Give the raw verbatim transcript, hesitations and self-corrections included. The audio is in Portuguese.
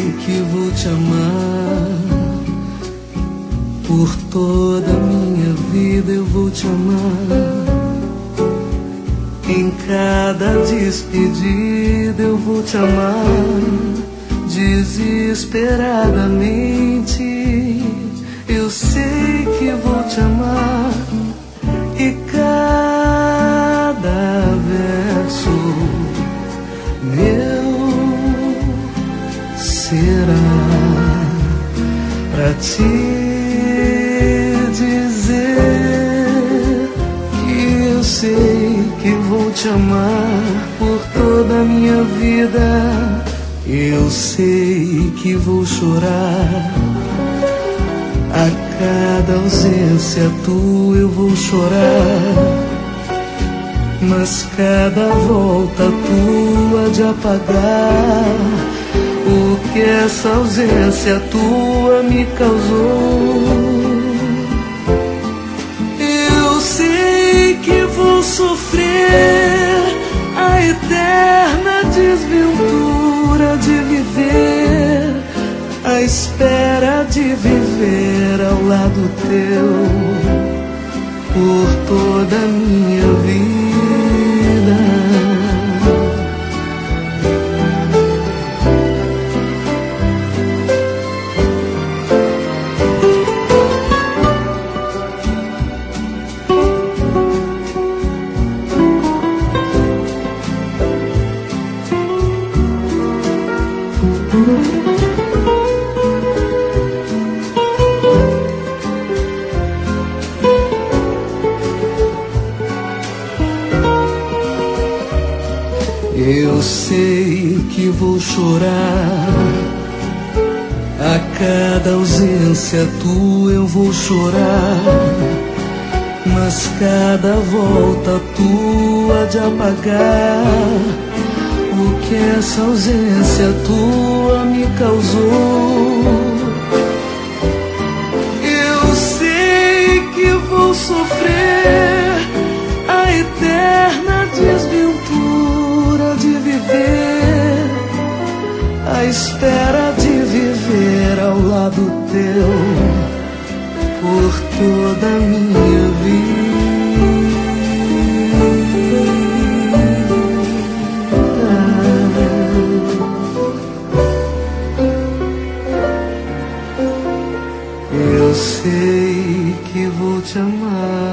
sei que vou te amar. Por toda a minha vida eu vou te amar. Em cada despedida eu vou te amar. Desesperadamente eu sei que vou te amar. E cada verso meu será pra te dizer que eu sei que vou te amar por toda a minha vida. Eu sei que vou chorar a cada ausência tua, eu vou chorar, mas cada volta tua de apagar o que essa ausência tua me causou. Eu sei que vou sofrer a eterna desventura de viver, a espera de viver ao lado teu por toda a minha vida. Eu sei que vou chorar a cada ausência tua, eu vou chorar, mas cada volta tua de apagar o que essa ausência tua me causou. Eu sei que vou sofrer a eterna desventura de viver, a espera de viver ao lado teu por toda a minha vida. Eu sei que vou te amar.